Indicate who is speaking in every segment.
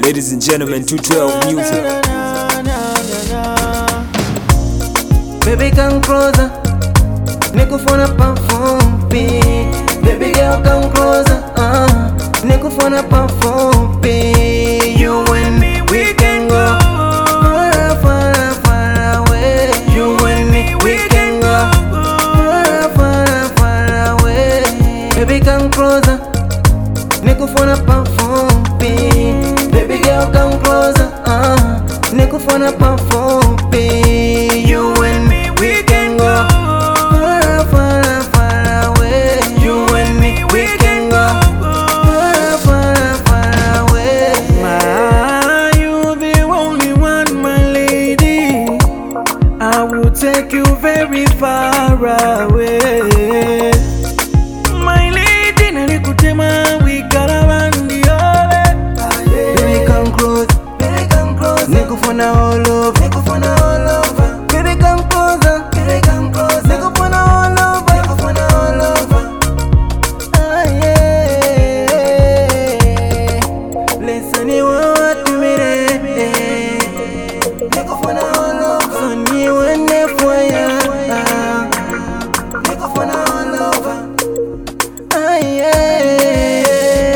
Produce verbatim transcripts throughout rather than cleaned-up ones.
Speaker 1: Ladies and gentlemen, two twelve music.
Speaker 2: Baby come closer, nikufuna pafumbi. Baby girl come closer, uh, nikufuna pafumbi. You and me, we can go far, far, far away. You and me, we can go far, far, far away. Baby come closer, nikufuna pafumbi. Baby girl come closer, uh, nikufuna pafumbi. You and me, we can go far, far, far away. You and me, we can go far, far, far away.
Speaker 3: My, you the only one, my lady. I will take you very far away. My lady, nalikutema wikarabandi ole.
Speaker 2: Baby come close, baby come close. Nikufuna all over, nikufuna all over. Baby come closer, baby come closer. Nikufuna all over, nikufuna all over. Ah yeah. Listen, you want to me there. Nikufuna all over. So you want me for ya. Nikufuna all over. Ah yeah.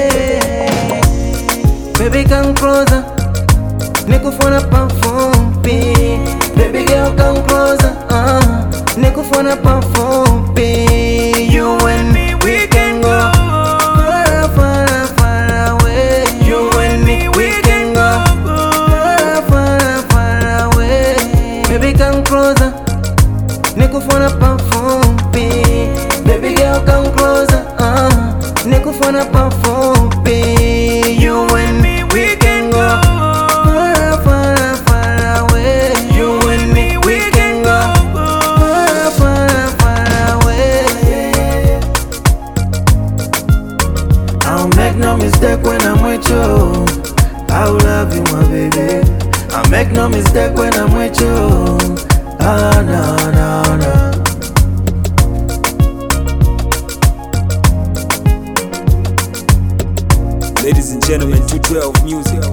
Speaker 2: Baby come closer, nikufuna pafumbi. Baby girl come closer, uh, nikufuna pafumbi. You and me, we can go far, far, far away. You and me, we can go far, far, far away. Baby come closer, nikufuna pafumbi. Baby girl come closer, uh, nikufuna pafumbi. You and me, we can go far, far, far away. You and me, we can go far, far, far away.
Speaker 3: I'll make no mistake when I'm with you. I'll love you, my baby. I'll make no mistake when I'm with you. Ah, no, no, no.
Speaker 1: Ladies and gentlemen, two twelve music.